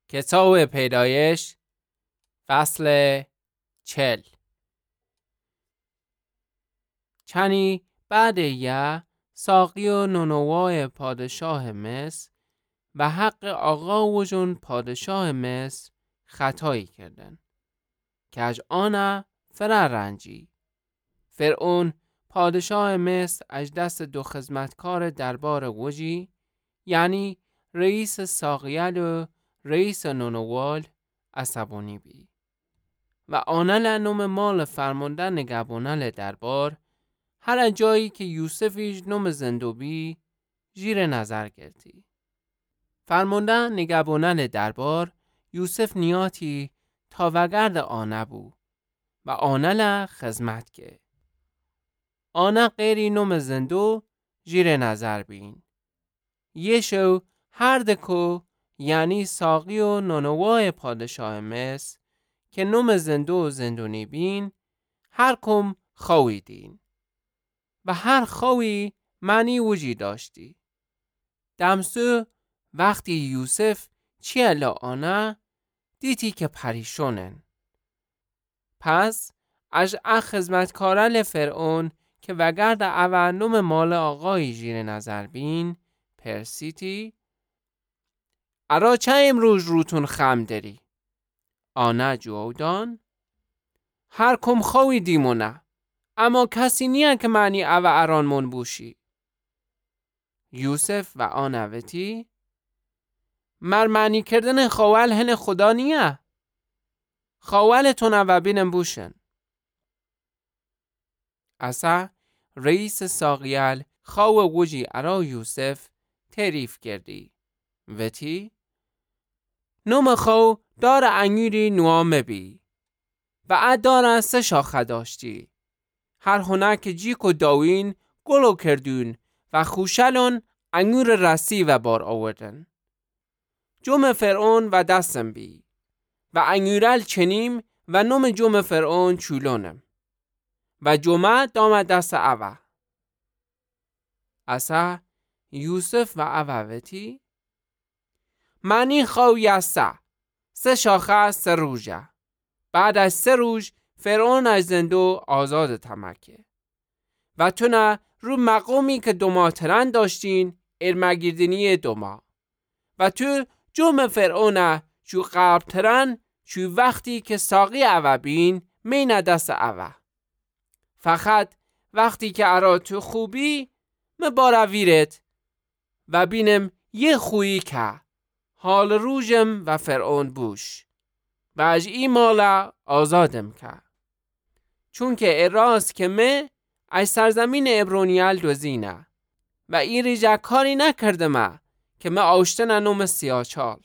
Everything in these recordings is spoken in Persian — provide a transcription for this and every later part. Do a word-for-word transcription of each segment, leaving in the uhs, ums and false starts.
کتاب پیدایش فصل چل. چنی بعد یه ساقی و نونوای پادشاه مصر و حق آقا و جون پادشاه مصر خطایی کردن که از آن فرا رنجی. فرعون پادشاه مصر از دست دو خدمتکار دربار وجی، یعنی رئیس ساقیل و رئیس نونوال، عصبانی بی و آنل نوم مال فرمانده نگهبانل دربار هر جایی که یوسفیش نوم زندوبی جیر نظر گرتی. فرمانده نگهبانل دربار یوسف نیاتی تا وگرد آنه بو و آنل خدمت که آنه غیری نوم زندو جیر نظر بین. یه شو هر دکو یعنی ساقی و نونوای پادشاه مصر که نوم زندو و زندونی بین هر کم خوی دین و هر خوی معنی وجی داشتی. دمسو وقتی یوسف چی الا آنه دیتی که پریشونن. پس از اخ خدمتکارل فرعون که وگرد اول نوم مال آقای جیر نظر بین پرسیتی ارا چه امروز روتون خم داری؟ آنه جوودان هر کم خوی دیمونه اما کسی نیه که معنی او اران من بوشی. یوسف و آنه وتی مر معنی کردن خوال هن خدا نیه خوالتون او بینم بوشن. اصا رئیس ساقیل خو وجی ارا یوسف تعریف کردی وتی نوم خو دار انگیری نوامه بی و ادار سه شاخه داشتی. هر هنر که جیک و داوین گلو کردون و خوشلون انگور رسی و بار آوردن. جوم فرعون و دستم بی و انگورل چنیم و نوم جوم فرعون چولونم و جومه دام دست اوه. اصا یوسف و اوهوتی معنی خوی استه سه شاخه سه روژه. بعد از سه روز فرعون از زندو آزاد تمکه و تو نه رو مقامی که دوما ترن داشتین ارمگیردنی دوما و تو جوم فرعون چو قرب ترن چو وقتی که ساقی اوه بین مینه دست اوه. فقط وقتی که ارا تو خوبی مبارا ویرت و بینم یه خویی که حال روژم و فرعون بوش و از این مالا آزادم که چون که اراست که من از سرزمین عبرانیل دوزینه و این ریجه کاری نکردم که من آشتن نوم سیاچال.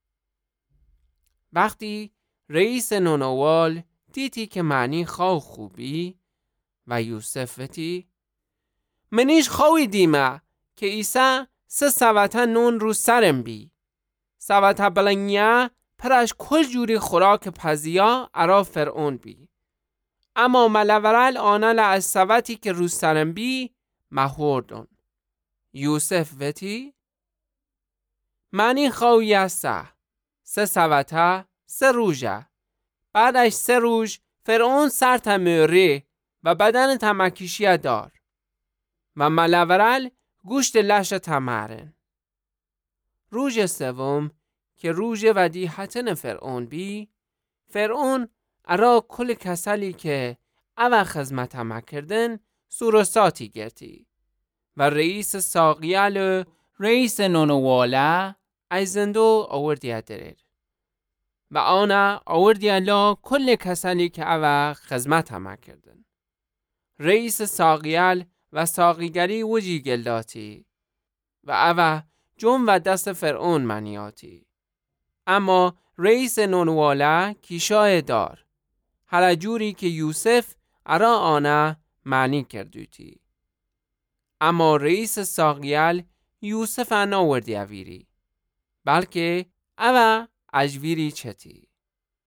وقتی رئیس نونوال دیتی که معنی خو خوبی و یوسف وتی منیش خوی دیمه که ایسا سه سوته نون رو سرم بی سوته بلنگیه پرش کل جوری خوراک پزیا ارا فرعون بی اما ملورل آنال از سوتی که رو سرم بی مهوردن. یوسف وتی منی خوی استه سه سوته سه روژه. بعدش سه روژ فرعون سر تموری و بدن تمکیشی دار و ملورل گوشت لش تمرن. روژ سوم که روژ ودی حتن فرعون بی فرعون ارا کل کسلی که او خدمت هم کردن سورساتی گرتی و رئیس ساقیل و رئیس نونواله از زندو آوردیه درر و آنه آوردیه لا کل کسلی که او خدمت هم کردن. رئیس ساقیل و ساقیگری وجی گلداتی و او جون و دست فرعون منیاتی. اما رئیس نونواله کیشای دار هر جوری که یوسف ارا آنه معنی کردوتی. اما رئیس ساقیل یوسف ناوردی اویری بلکه او اجویری چتی.